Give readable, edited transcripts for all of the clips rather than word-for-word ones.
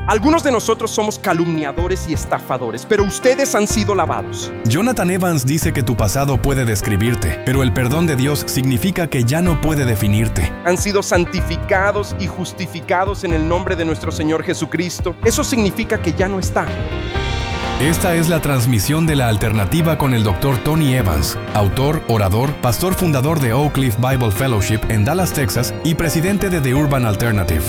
Algunos de nosotros somos calumniadores y estafadores, pero ustedes han sido lavados. Jonathan Evans dice que tu pasado puede describirte, pero el perdón de Dios significa que ya no puede definirte. Han sido santificados y justificados en el nombre de nuestro Señor Jesucristo. Eso significa que ya no está. Esta es la transmisión de La Alternativa con el Dr. Tony Evans, autor, orador, pastor fundador de Oak Cliff Bible Fellowship en Dallas, Texas y presidente de The Urban Alternative.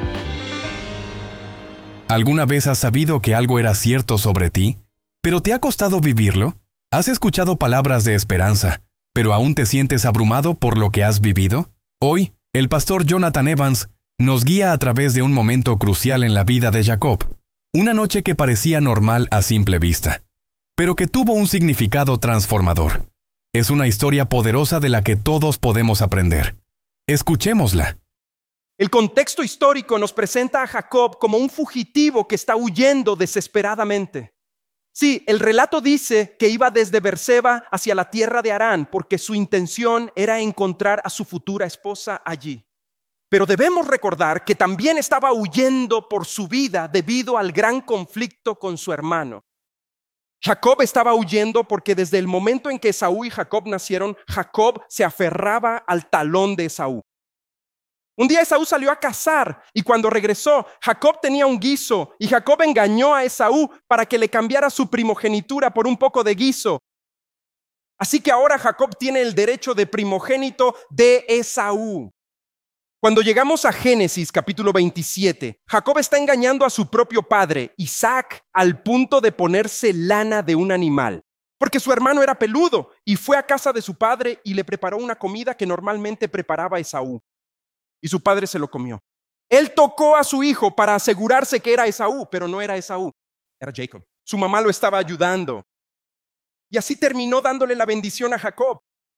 ¿Alguna vez has sabido que algo era cierto sobre ti, pero te ha costado vivirlo? ¿Has escuchado palabras de esperanza, pero aún te sientes abrumado por lo que has vivido? Hoy, el pastor Jonathan Evans nos guía a través de un momento crucial en la vida de Jacob. Una noche que parecía normal a simple vista, pero que tuvo un significado transformador. Es una historia poderosa de la que todos podemos aprender. Escuchémosla. El contexto histórico nos presenta a Jacob como un fugitivo que está huyendo desesperadamente. Sí, el relato dice que iba desde Beerseba hacia la tierra de Harán porque su intención era encontrar a su futura esposa allí. Pero debemos recordar que también estaba huyendo por su vida debido al gran conflicto con su hermano. Jacob estaba huyendo porque desde el momento en que Esaú y Jacob nacieron, Jacob se aferraba al talón de Esaú. Un día Esaú salió a cazar y cuando regresó, Jacob tenía un guiso y Jacob engañó a Esaú para que le cambiara su primogenitura por un poco de guiso. Así que ahora Jacob tiene el derecho de primogénito de Esaú. Cuando llegamos a Génesis capítulo 27, Jacob está engañando a su propio padre, Isaac, al punto de ponerse lana de un animal, porque su hermano era peludo y fue a casa de su padre y le preparó una comida que normalmente preparaba Esaú. Y su padre se lo comió. Él tocó a su hijo para asegurarse que era Esaú, pero no era Esaú, era Jacob. Su mamá lo estaba ayudando. Y así terminó dándole la bendición a Jacob.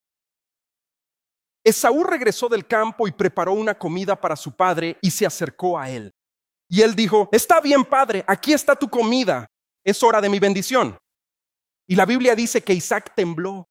Esaú regresó del campo y preparó una comida para su padre y se acercó a él. Y él dijo, está bien, padre, aquí está tu comida. Es hora de mi bendición. Y la Biblia dice que Isaac tembló,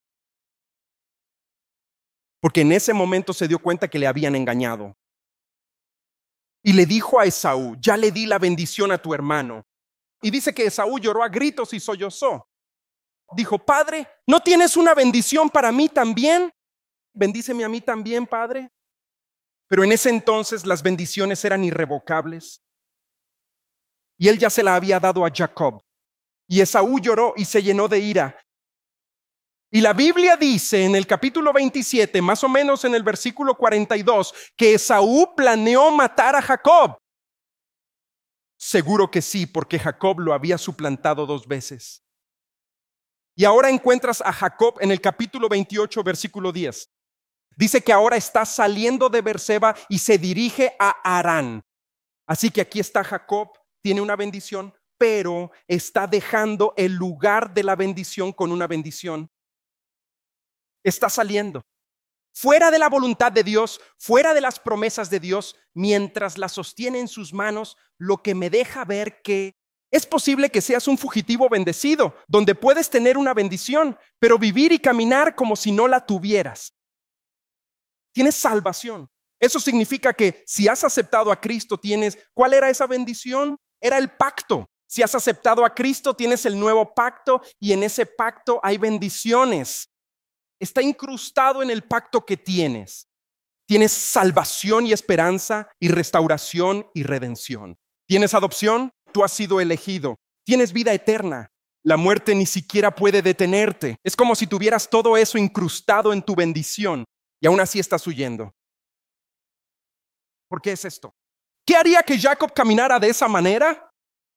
porque en ese momento se dio cuenta que le habían engañado. Y le dijo a Esaú, ya le di la bendición a tu hermano. Y dice que Esaú lloró a gritos y sollozó. Dijo, padre, ¿no tienes una bendición para mí también? Bendíceme a mí también, padre. Pero en ese entonces las bendiciones eran irrevocables. Y él ya se la había dado a Jacob. Y Esaú lloró y se llenó de ira. Y la Biblia dice en el capítulo 27, más o menos en el versículo 42, que Esaú planeó matar a Jacob. Seguro que sí, porque Jacob lo había suplantado 2 veces. Y ahora encuentras a Jacob en el capítulo 28, versículo 10. Dice que ahora está saliendo de Beerseba y se dirige a Harán. Así que aquí está Jacob, tiene una bendición, pero está dejando el lugar de la bendición con una bendición. Está saliendo fuera de la voluntad de Dios, fuera de las promesas de Dios, mientras la sostiene en sus manos, lo que me deja ver que es posible que seas un fugitivo bendecido, donde puedes tener una bendición, pero vivir y caminar como si no la tuvieras. Tienes salvación. Eso significa que si has aceptado a Cristo, ¿cuál era esa bendición? Era el pacto. Si has aceptado a Cristo, tienes el nuevo pacto y en ese pacto hay bendiciones. Está incrustado en el pacto que tienes. Tienes salvación y esperanza y restauración y redención. Tienes adopción, tú has sido elegido. Tienes vida eterna. La muerte ni siquiera puede detenerte. Es como si tuvieras todo eso incrustado en tu bendición y aún así estás huyendo. ¿Por qué es esto? ¿Qué haría que Jacob caminara de esa manera?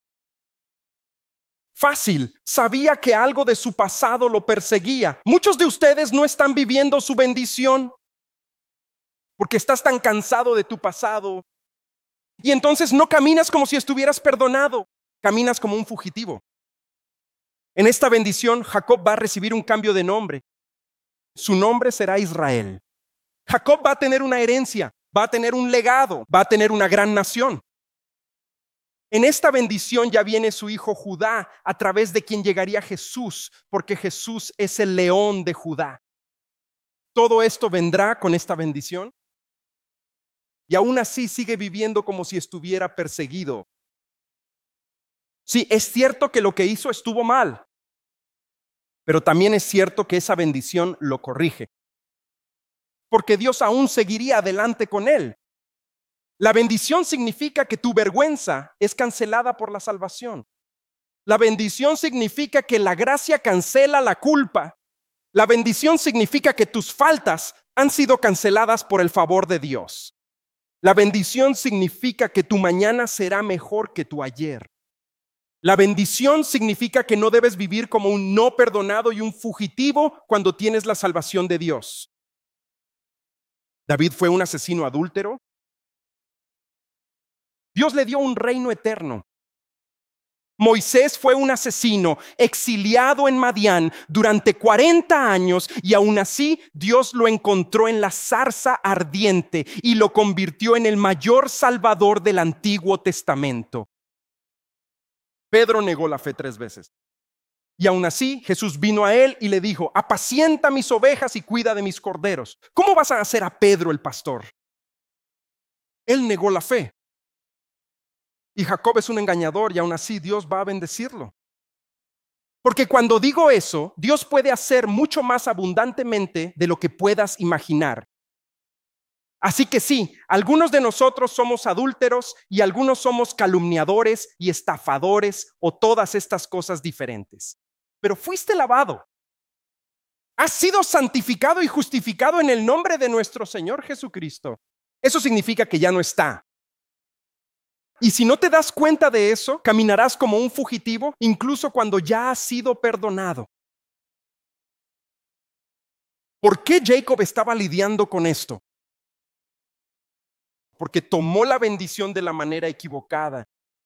Fácil, sabía que algo de su pasado lo perseguía. Muchos de ustedes no están viviendo su bendición porque estás tan cansado de tu pasado. Y entonces no caminas como si estuvieras perdonado, caminas como un fugitivo. En esta bendición, Jacob va a recibir un cambio de nombre. Su nombre será Israel. Jacob va a tener una herencia, va a tener un legado, va a tener una gran nación. En esta bendición ya viene su hijo Judá, a través de quien llegaría Jesús, porque Jesús es el león de Judá. Todo esto vendrá con esta bendición. Y aún así sigue viviendo como si estuviera perseguido. Sí, es cierto que lo que hizo estuvo mal, pero también es cierto que esa bendición lo corrige, porque Dios aún seguiría adelante con él. La bendición significa que tu vergüenza es cancelada por la salvación. La bendición significa que la gracia cancela la culpa. La bendición significa que tus faltas han sido canceladas por el favor de Dios. La bendición significa que tu mañana será mejor que tu ayer. La bendición significa que no debes vivir como un no perdonado y un fugitivo cuando tienes la salvación de Dios. David fue un asesino adúltero. Dios le dio un reino eterno. Moisés fue un asesino exiliado en Madián durante 40 años y aún así Dios lo encontró en la zarza ardiente y lo convirtió en el mayor salvador del Antiguo Testamento. Pedro negó la fe 3 veces. Y aún así Jesús vino a él y le dijo: apacienta mis ovejas y cuida de mis corderos. ¿Cómo vas a hacer a Pedro el pastor? Él negó la fe. Y Jacob es un engañador y aún así Dios va a bendecirlo. Porque cuando digo eso, Dios puede hacer mucho más abundantemente de lo que puedas imaginar. Así que sí, algunos de nosotros somos adúlteros y algunos somos calumniadores y estafadores o todas estas cosas diferentes. Pero fuiste lavado. Has sido santificado y justificado en el nombre de nuestro Señor Jesucristo. Eso significa que ya no está. Y si no te das cuenta de eso, caminarás como un fugitivo, incluso cuando ya has sido perdonado. ¿Por qué Jacob estaba lidiando con esto? Porque tomó la bendición de la manera equivocada.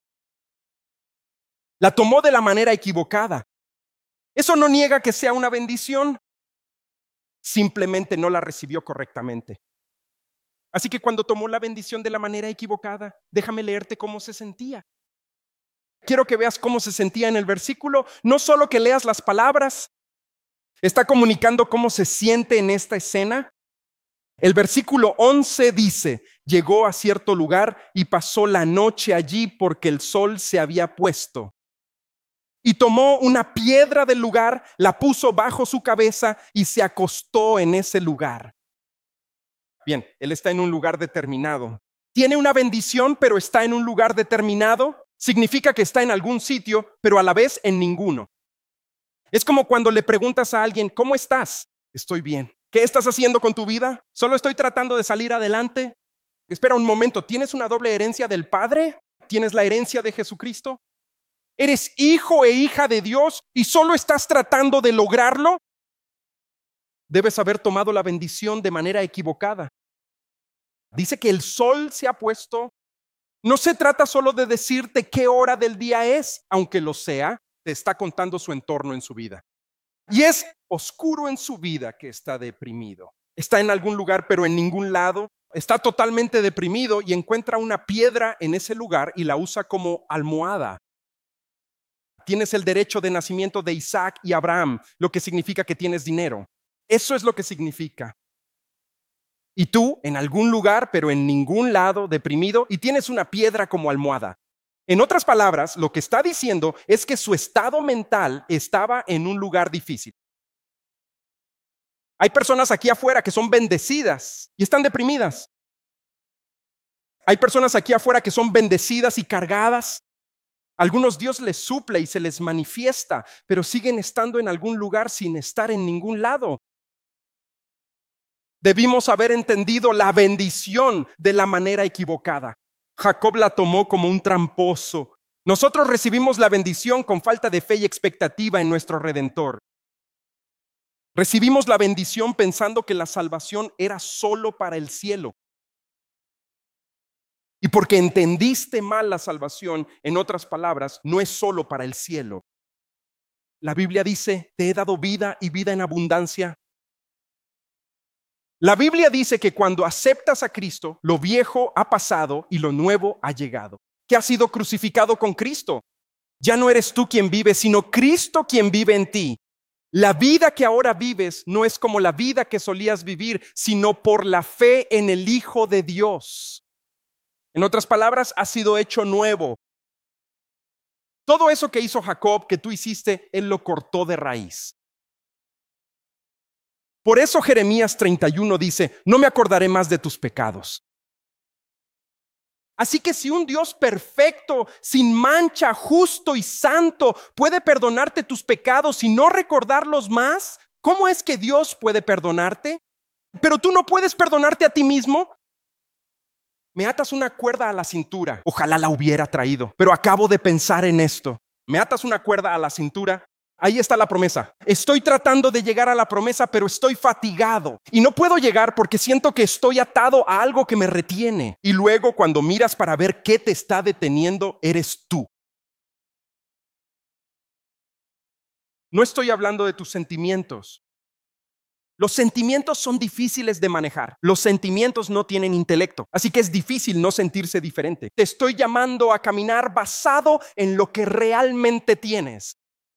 La tomó de la manera equivocada. Eso no niega que sea una bendición. Simplemente no la recibió correctamente. Así que cuando tomó la bendición de la manera equivocada, déjame leerte cómo se sentía. Quiero que veas cómo se sentía en el versículo. No solo que leas las palabras, está comunicando cómo se siente en esta escena. El versículo 11 dice: llegó a cierto lugar y pasó la noche allí porque el sol se había puesto. Y tomó una piedra del lugar, la puso bajo su cabeza y se acostó en ese lugar. Bien, él está en un lugar determinado. Tiene una bendición, pero está en un lugar determinado. Significa que está en algún sitio, pero a la vez en ninguno. Es como cuando le preguntas a alguien: ¿cómo estás? Estoy bien. ¿Qué estás haciendo con tu vida? Solo estoy tratando de salir adelante. Espera un momento, ¿tienes una doble herencia del Padre? ¿Tienes la herencia de Jesucristo? ¿Eres hijo e hija de Dios y solo estás tratando de lograrlo? Debes haber tomado la bendición de manera equivocada. Dice que el sol se ha puesto. No se trata solo de decirte qué hora del día es, aunque lo sea, te está contando su entorno en su vida. Y es oscuro en su vida que está deprimido. Está en algún lugar, pero en ningún lado. Está totalmente deprimido y encuentra una piedra en ese lugar y la usa como almohada. Tienes el derecho de nacimiento de Isaac y Abraham, lo que significa que tienes dinero. Eso es lo que significa. Y tú, en algún lugar, pero en ningún lado, deprimido, y tienes una piedra como almohada. En otras palabras, lo que está diciendo es que su estado mental estaba en un lugar difícil. Hay personas aquí afuera que son bendecidas y están deprimidas. Hay personas aquí afuera que son bendecidas y cargadas. Algunos Dios les suple y se les manifiesta, pero siguen estando en algún lugar sin estar en ningún lado. Debimos haber entendido la bendición de la manera equivocada. Jacob la tomó como un tramposo. Nosotros recibimos la bendición con falta de fe y expectativa en nuestro Redentor. Recibimos la bendición pensando que la salvación era solo para el cielo. Y porque entendiste mal la salvación, en otras palabras, no es solo para el cielo. La Biblia dice: te he dado vida y vida en abundancia. La Biblia dice que cuando aceptas a Cristo, lo viejo ha pasado y lo nuevo ha llegado. Que has sido crucificado con Cristo. Ya no eres tú quien vive, sino Cristo quien vive en ti. La vida que ahora vives no es como la vida que solías vivir, sino por la fe en el Hijo de Dios. En otras palabras, has sido hecho nuevo. Todo eso que hizo Jacob, que tú hiciste, él lo cortó de raíz. Por eso Jeremías 31 dice, no me acordaré más de tus pecados. Así que si un Dios perfecto, sin mancha, justo y santo puede perdonarte tus pecados y no recordarlos más, ¿cómo es que Dios puede perdonarte? ¿Pero tú no puedes perdonarte a ti mismo? Me atas una cuerda a la cintura. Ojalá la hubiera traído, pero acabo de pensar en esto. Me atas una cuerda a la cintura. Ahí está la promesa. Estoy tratando de llegar a la promesa, pero estoy fatigado. Y no puedo llegar porque siento que estoy atado a algo que me retiene. Y luego, cuando miras para ver qué te está deteniendo, eres tú. No estoy hablando de tus sentimientos. Los sentimientos son difíciles de manejar. Los sentimientos no tienen intelecto, así que es difícil no sentirse diferente. Te estoy llamando a caminar basado en lo que realmente tienes.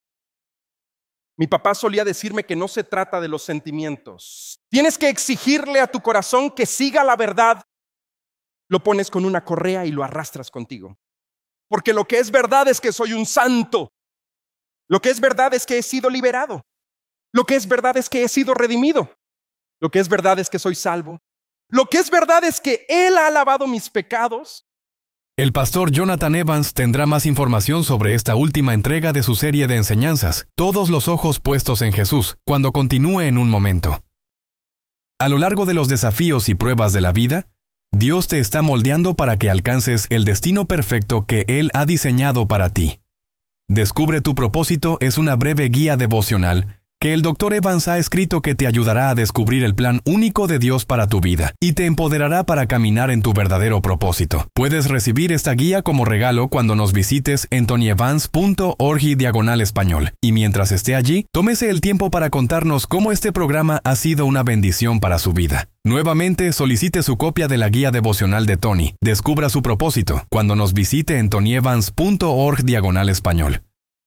Mi papá solía decirme que no se trata de los sentimientos. Tienes que exigirle a tu corazón que siga la verdad. Lo pones con una correa y lo arrastras contigo. Porque lo que es verdad es que soy un santo. Lo que es verdad es que he sido liberado. Lo que es verdad es que he sido redimido. Lo que es verdad es que soy salvo. Lo que es verdad es que Él ha lavado mis pecados. El pastor Jonathan Evans tendrá más información sobre esta última entrega de su serie de enseñanzas, Todos los ojos puestos en Jesús, cuando continúe en un momento. A lo largo de los desafíos y pruebas de la vida, Dios te está moldeando para que alcances el destino perfecto que Él ha diseñado para ti. Descubre tu propósito es una breve guía devocional que el Dr. Evans ha escrito que te ayudará a descubrir el plan único de Dios para tu vida y te empoderará para caminar en tu verdadero propósito. Puedes recibir esta guía como regalo cuando nos visites en tonyevans.org/español. Y mientras esté allí, tómese el tiempo para contarnos cómo este programa ha sido una bendición para su vida. Nuevamente, solicite su copia de la guía devocional de Tony. Descubra su propósito cuando nos visite en tonyevans.org/español.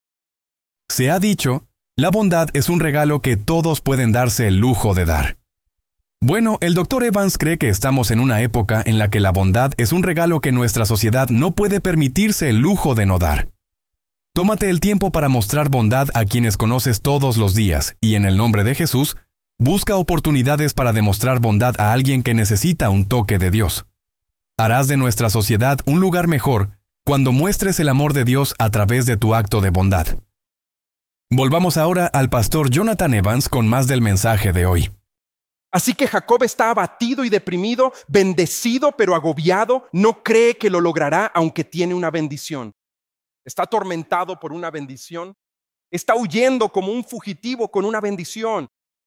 Se ha dicho, la bondad es un regalo que todos pueden darse el lujo de dar. Bueno, el Dr. Evans cree que estamos en una época en la que la bondad es un regalo que nuestra sociedad no puede permitirse el lujo de no dar. Tómate el tiempo para mostrar bondad a quienes conoces todos los días y en el nombre de Jesús, busca oportunidades para demostrar bondad a alguien que necesita un toque de Dios. Harás de nuestra sociedad un lugar mejor cuando muestres el amor de Dios a través de tu acto de bondad. Volvamos ahora al pastor Jonathan Evans con más del mensaje de hoy. Así que Jacob está abatido y deprimido, bendecido pero agobiado, no cree que lo logrará aunque tiene una bendición. Está atormentado por una bendición, está huyendo como un fugitivo con una bendición.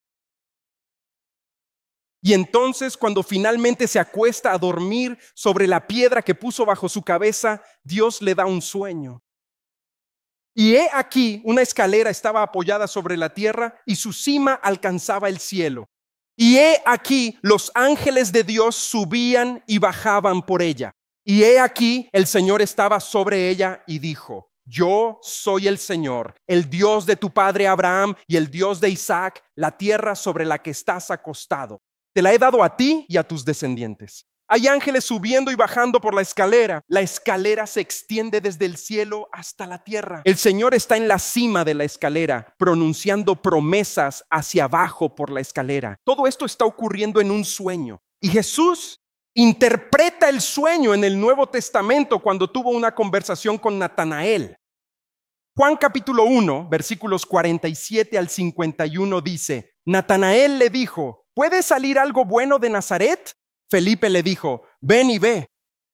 Y entonces, cuando finalmente se acuesta a dormir sobre la piedra que puso bajo su cabeza, Dios le da un sueño. Y he aquí, una escalera estaba apoyada sobre la tierra y su cima alcanzaba el cielo. Y he aquí, los ángeles de Dios subían y bajaban por ella. Y he aquí, el Señor estaba sobre ella y dijo, yo soy el Señor, el Dios de tu padre Abraham y el Dios de Isaac, la tierra sobre la que estás acostado. Te la he dado a ti y a tus descendientes. Hay ángeles subiendo y bajando por la escalera. La escalera se extiende desde el cielo hasta la tierra. El Señor está en la cima de la escalera, pronunciando promesas hacia abajo por la escalera. Todo esto está ocurriendo en un sueño. Y Jesús interpreta el sueño en el Nuevo Testamento cuando tuvo una conversación con Natanael. Juan capítulo 1, versículos 47 al 51 dice, Natanael le dijo, ¿puede salir algo bueno de Nazaret? Felipe le dijo, ven y ve.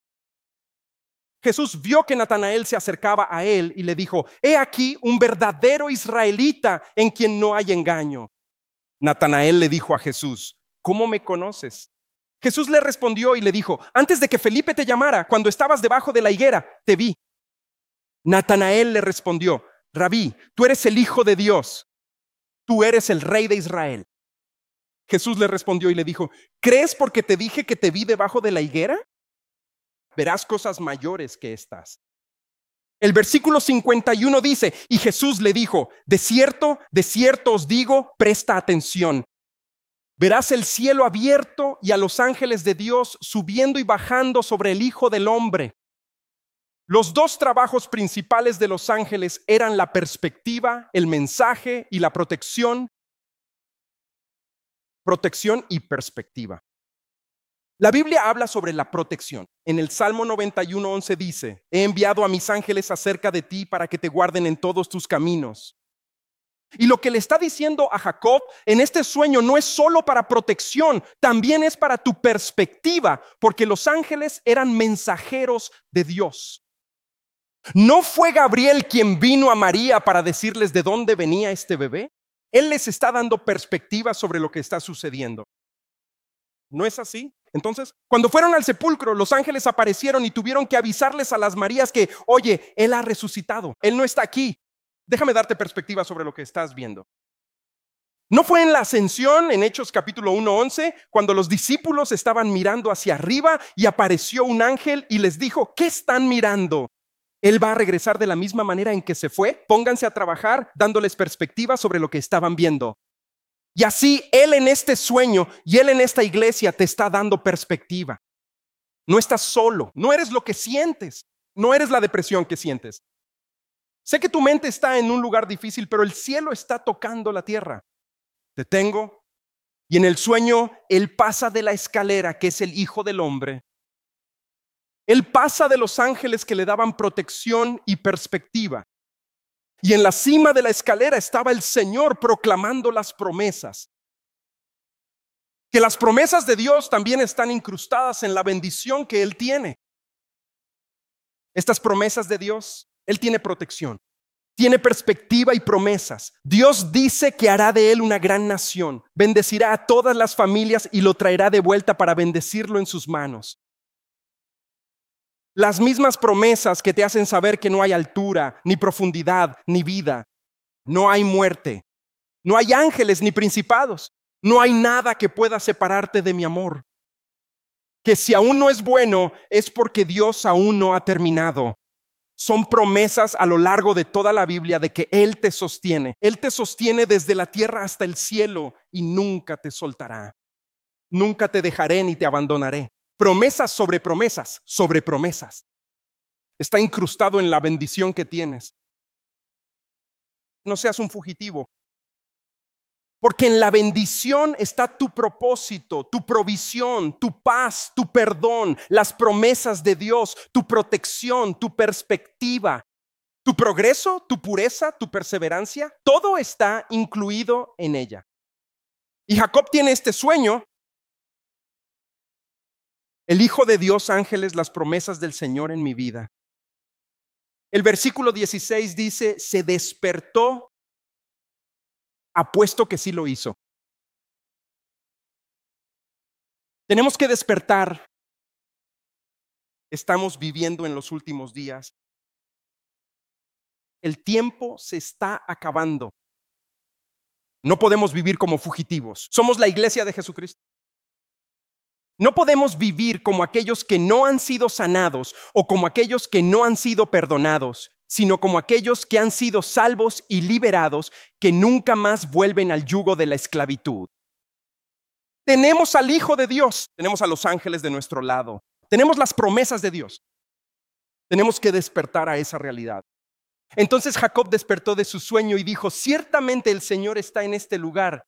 Jesús vio que Natanael se acercaba a él y le dijo, he aquí un verdadero israelita en quien no hay engaño. Natanael le dijo a Jesús, ¿cómo me conoces? Jesús le respondió y le dijo, antes de que Felipe te llamara, cuando estabas debajo de la higuera, te vi. Natanael le respondió, Rabí, tú eres el Hijo de Dios, tú eres el Rey de Israel. Jesús le respondió y le dijo, ¿crees porque te dije que te vi debajo de la higuera? Verás cosas mayores que estas. El versículo 51 dice, y Jesús le dijo, de cierto os digo, presta atención. Verás el cielo abierto y a los ángeles de Dios subiendo y bajando sobre el Hijo del Hombre. Los dos trabajos principales de los ángeles eran la perspectiva, el mensaje y la protección. Protección y perspectiva. La Biblia habla sobre la protección. En el Salmo 91:11 dice: he enviado a mis ángeles acerca de ti para que te guarden en todos tus caminos. Y lo que le está diciendo a Jacob en este sueño no es solo para protección, también es para tu perspectiva, porque los ángeles eran mensajeros de Dios. ¿No fue Gabriel quien vino a María para decirles de dónde venía este bebé? Él les está dando perspectiva sobre lo que está sucediendo. ¿No es así? Entonces, cuando fueron al sepulcro, los ángeles aparecieron y tuvieron que avisarles a las Marías que, oye, Él ha resucitado, Él no está aquí. Déjame darte perspectiva sobre lo que estás viendo. ¿No fue en la ascensión, en Hechos capítulo 1:11, cuando los discípulos estaban mirando hacia arriba y apareció un ángel y les dijo: ¿qué están mirando? Él va a regresar de la misma manera en que se fue. Pónganse a trabajar dándoles perspectiva sobre lo que estaban viendo. Y así Él en este sueño y Él en esta iglesia te está dando perspectiva. No estás solo, no eres lo que sientes, no eres la depresión que sientes. Sé que tu mente está en un lugar difícil, pero el cielo está tocando la tierra. Te tengo. Y en el sueño, Él pasa de la escalera, que es el Hijo del Hombre. Él pasa de los ángeles que le daban protección y perspectiva. Y en la cima de la escalera estaba el Señor proclamando las promesas. Que las promesas de Dios también están incrustadas en la bendición que Él tiene. Estas promesas de Dios, Él tiene protección, tiene perspectiva y promesas. Dios dice que hará de Él una gran nación, bendecirá a todas las familias y lo traerá de vuelta para bendecirlo en sus manos. Las mismas promesas que te hacen saber que no hay altura, ni profundidad, ni vida. No hay muerte. No hay ángeles ni principados. No hay nada que pueda separarte de mi amor. Que si aún no es bueno, es porque Dios aún no ha terminado. Son promesas a lo largo de toda la Biblia de que Él te sostiene. Él te sostiene desde la tierra hasta el cielo y nunca te soltará. Nunca te dejaré ni te abandonaré. Promesas sobre promesas, sobre promesas. Está incrustado en la bendición que tienes. No seas un fugitivo. Porque en la bendición está tu propósito, tu provisión, tu paz, tu perdón, las promesas de Dios, tu protección, tu perspectiva, tu progreso, tu pureza, tu perseverancia. Todo está incluido en ella. Y Jacob tiene este sueño. El Hijo de Dios, ángeles, las promesas del Señor en mi vida. El versículo 16 dice: se despertó, apuesto que sí lo hizo. Tenemos que despertar. Estamos viviendo en los últimos días. El tiempo se está acabando. No podemos vivir como fugitivos. Somos la iglesia de Jesucristo. No podemos vivir como aquellos que no han sido sanados o como aquellos que no han sido perdonados, sino como aquellos que han sido salvos y liberados, que nunca más vuelven al yugo de la esclavitud. Tenemos al Hijo de Dios, tenemos a los ángeles de nuestro lado, tenemos las promesas de Dios. Tenemos que despertar a esa realidad. Entonces Jacob despertó de su sueño y dijo: ciertamente el Señor está en este lugar.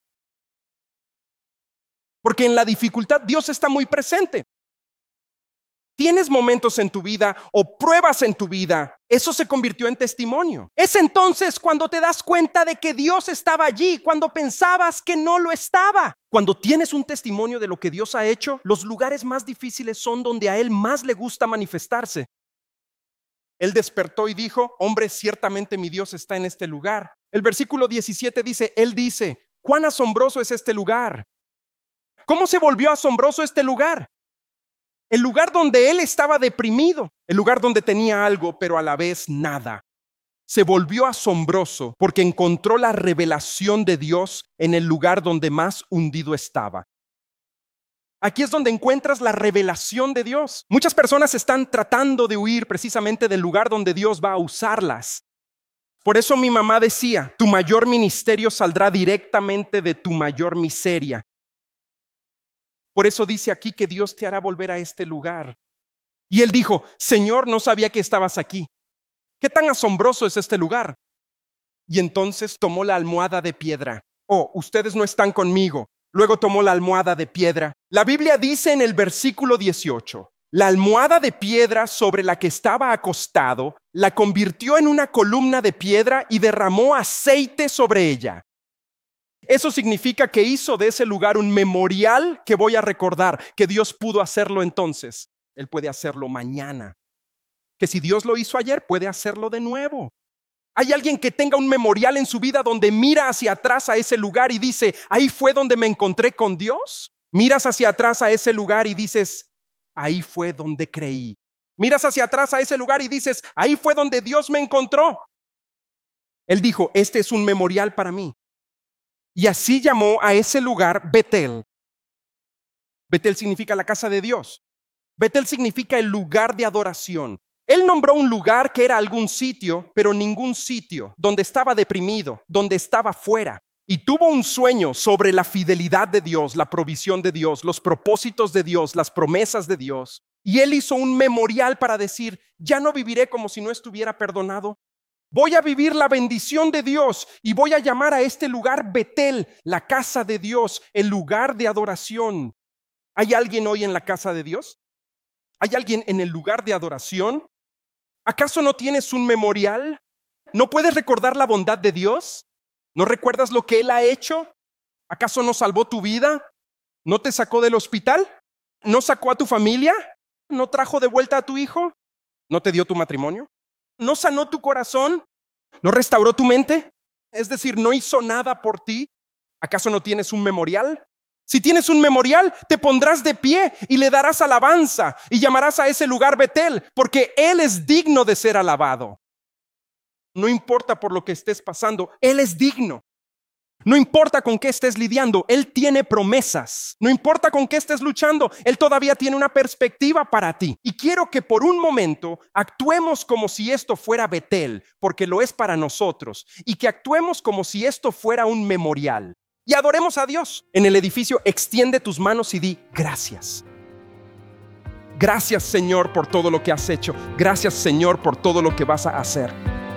Porque en la dificultad Dios está muy presente. Tienes momentos en tu vida o pruebas en tu vida, eso se convirtió en testimonio. Es entonces cuando te das cuenta de que Dios estaba allí, cuando pensabas que no lo estaba. Cuando tienes un testimonio de lo que Dios ha hecho, los lugares más difíciles son donde a Él más le gusta manifestarse. Él despertó y dijo: hombre, ciertamente mi Dios está en este lugar. El versículo 17 dice, Él dice: cuán asombroso es este lugar. ¿Cómo se volvió asombroso este lugar? El lugar donde él estaba deprimido, el lugar donde tenía algo, pero a la vez nada. Se volvió asombroso porque encontró la revelación de Dios en el lugar donde más hundido estaba. Aquí es donde encuentras la revelación de Dios. Muchas personas están tratando de huir precisamente del lugar donde Dios va a usarlas. Por eso mi mamá decía: tu mayor ministerio saldrá directamente de tu mayor miseria. Por eso dice aquí que Dios te hará volver a este lugar. Y él dijo, Señor, no sabía que estabas aquí. ¿Qué tan asombroso es este lugar? Y entonces tomó la almohada de piedra. Oh, ustedes no están conmigo. Luego tomó la almohada de piedra. La Biblia dice en el versículo 18, la almohada de piedra sobre la que estaba acostado la convirtió en una columna de piedra y derramó aceite sobre ella. Eso significa que hizo de ese lugar un memorial que voy a recordar, que Dios pudo hacerlo entonces. Él puede hacerlo mañana. Que si Dios lo hizo ayer, puede hacerlo de nuevo. ¿Hay alguien que tenga un memorial en su vida donde mira hacia atrás a ese lugar y dice, ahí fue donde me encontré con Dios? Miras hacia atrás a ese lugar y dices, ahí fue donde creí. Miras hacia atrás a ese lugar y dices, ahí fue donde Dios me encontró. Él dijo, este es un memorial para mí. Y así llamó a ese lugar Betel. Betel significa la casa de Dios. Betel significa el lugar de adoración. Él nombró un lugar que era algún sitio, pero ningún sitio, donde estaba deprimido, donde estaba fuera. Y tuvo un sueño sobre la fidelidad de Dios, la provisión de Dios, los propósitos de Dios, las promesas de Dios. Y él hizo un memorial para decir, ya no viviré como si no estuviera perdonado. Voy a vivir la bendición de Dios y voy a llamar a este lugar Betel, la casa de Dios, el lugar de adoración. ¿Hay alguien hoy en la casa de Dios? ¿Hay alguien en el lugar de adoración? ¿Acaso no tienes un memorial? ¿No puedes recordar la bondad de Dios? ¿No recuerdas lo que Él ha hecho? ¿Acaso no salvó tu vida? ¿No te sacó del hospital? ¿No sacó a tu familia? ¿No trajo de vuelta a tu hijo? ¿No te dio tu matrimonio? ¿No sanó tu corazón? ¿No restauró tu mente? Es decir, ¿no hizo nada por ti? ¿Acaso no tienes un memorial? Si tienes un memorial, te pondrás de pie y le darás alabanza y llamarás a ese lugar Betel, porque Él es digno de ser alabado. No importa por lo que estés pasando, Él es digno. No importa con qué estés lidiando, Él tiene promesas. No importa con qué estés luchando, Él todavía tiene una perspectiva para ti. Y quiero que por un momento actuemos como si esto fuera Betel, porque lo es para nosotros, y que actuemos como si esto fuera un memorial. Y adoremos a Dios. En el edificio, extiende tus manos y di gracias. Gracias, Señor, por todo lo que has hecho. Gracias, Señor, por todo lo que vas a hacer.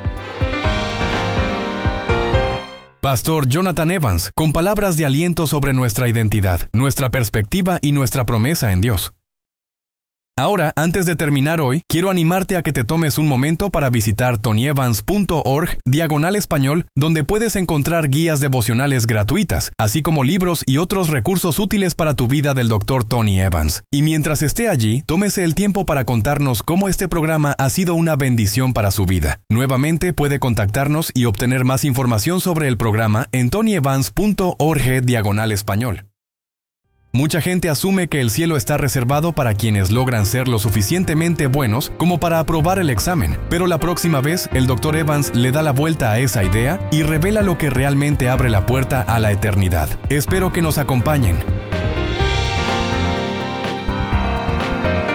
Pastor Jonathan Evans, con palabras de aliento sobre nuestra identidad, nuestra perspectiva y nuestra promesa en Dios. Ahora, antes de terminar hoy, quiero animarte a que te tomes un momento para visitar tonyevans.org/español, donde puedes encontrar guías devocionales gratuitas, así como libros y otros recursos útiles para tu vida del Dr. Tony Evans. Y mientras esté allí, tómese el tiempo para contarnos cómo este programa ha sido una bendición para su vida. Nuevamente puede contactarnos y obtener más información sobre el programa en tonyevans.org/español. Mucha gente asume que el cielo está reservado para quienes logran ser lo suficientemente buenos como para aprobar el examen, pero la próxima vez el Dr. Evans le da la vuelta a esa idea y revela lo que realmente abre la puerta a la eternidad. Espero que nos acompañen.